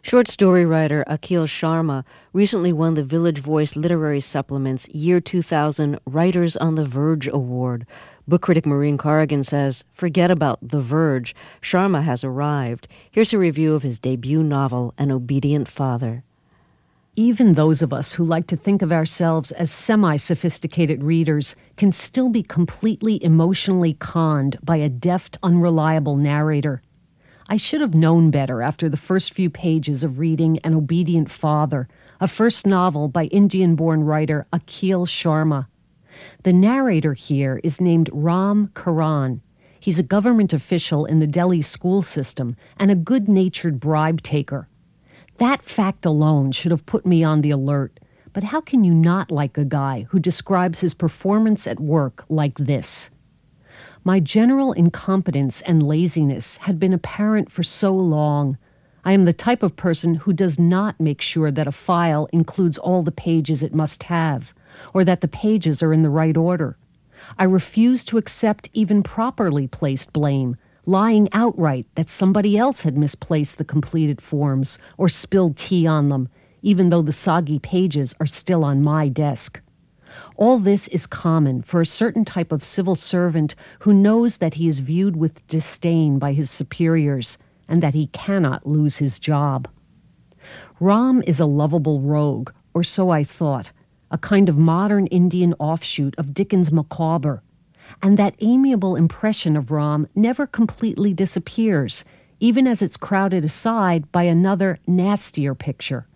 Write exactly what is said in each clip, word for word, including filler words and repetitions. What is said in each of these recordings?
Short story writer Akhil Sharma recently won the Village Voice Literary Supplement's Year two thousand Writers on the Verge Award. Book critic Maureen Corrigan says, forget about The Verge. Sharma has arrived. Here's a review of his debut novel, An Obedient Father. Even those of us who like to think of ourselves as semi-sophisticated readers can still be completely emotionally conned by a deft, unreliable narrator. I should have known better after the first few pages of reading An Obedient Father, a first novel by Indian-born writer Akhil Sharma. The narrator here is named Ram Karan. He's a government official in the Delhi school system and a good-natured bribe taker. That fact alone should have put me on the alert, but how can you not like a guy who describes his performance at work like this? My general incompetence and laziness had been apparent for so long. I am the type of person who does not make sure that a file includes all the pages it must have, or that the pages are in the right order. I refuse to accept even properly placed blame, lying outright that somebody else had misplaced the completed forms or spilled tea on them, even though the soggy pages are still on my desk. All this is common for a certain type of civil servant who knows that he is viewed with disdain by his superiors and that he cannot lose his job. Ram is a lovable rogue, or so I thought, a kind of modern Indian offshoot of Dickens' Micawber, and that amiable impression of Ram never completely disappears, even as it's crowded aside by another, nastier picture.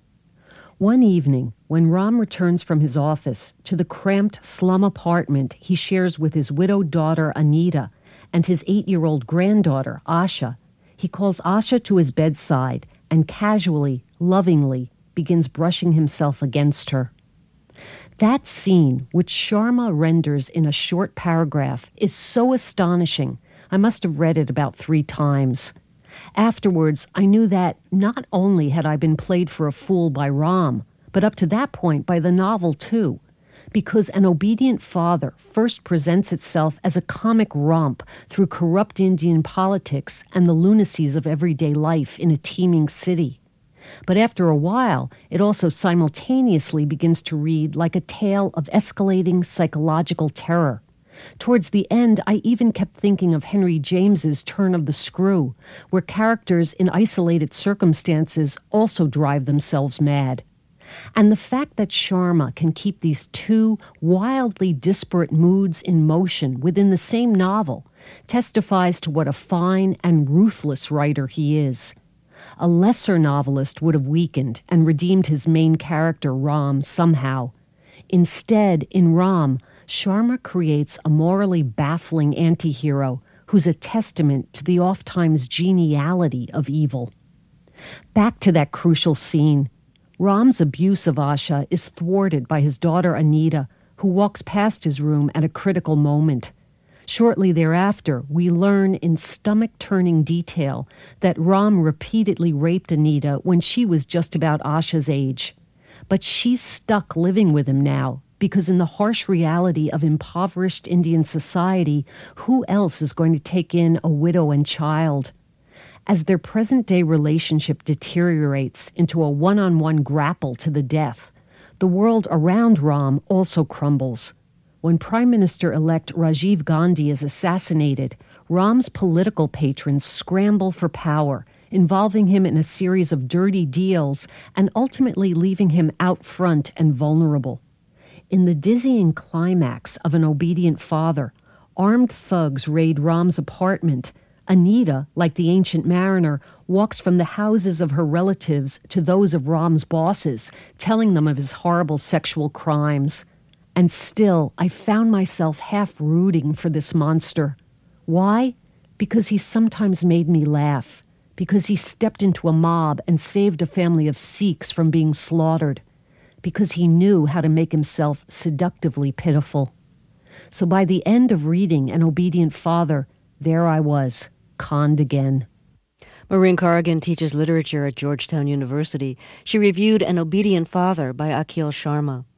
One evening, when Ram returns from his office to the cramped slum apartment he shares with his widowed daughter Anita and his eight-year-old granddaughter Asha, he calls Asha to his bedside and casually, lovingly, begins brushing himself against her. That scene, which Sharma renders in a short paragraph, is so astonishing, I must have read it about three times. Afterwards, I knew that not only had I been played for a fool by Ram, but up to that point by the novel too, because An Obedient Father first presents itself as a comic romp through corrupt Indian politics and the lunacies of everyday life in a teeming city. But after a while, it also simultaneously begins to read like a tale of escalating psychological terror. Towards the end, I even kept thinking of Henry James's Turn of the Screw, where characters in isolated circumstances also drive themselves mad. And the fact that Sharma can keep these two wildly disparate moods in motion within the same novel testifies to what a fine and ruthless writer he is. A lesser novelist would have weakened and redeemed his main character, Ram, somehow. Instead, in Ram, Sharma creates a morally baffling anti-hero who's a testament to the oft-times geniality of evil. Back to that crucial scene. Ram's abuse of Asha is thwarted by his daughter Anita, who walks past his room at a critical moment. Shortly thereafter, we learn in stomach-turning detail that Ram repeatedly raped Anita when she was just about Asha's age. But she's stuck living with him now, because in the harsh reality of impoverished Indian society, who else is going to take in a widow and child? As their present-day relationship deteriorates into a one-on-one grapple to the death, the world around Ram also crumbles. When Prime Minister-elect Rajiv Gandhi is assassinated, Ram's political patrons scramble for power, involving him in a series of dirty deals and ultimately leaving him out front and vulnerable. In the dizzying climax of An Obedient Father, armed thugs raid Ram's apartment. Anita, like the ancient mariner, walks from the houses of her relatives to those of Ram's bosses, telling them of his horrible sexual crimes. And still, I found myself half rooting for this monster. Why? Because he sometimes made me laugh. Because he stepped into a mob and saved a family of Sikhs from being slaughtered. Because he knew how to make himself seductively pitiful. So by the end of reading An Obedient Father, there I was, conned again. Maureen Corrigan teaches literature at Georgetown University. She reviewed An Obedient Father by Akhil Sharma.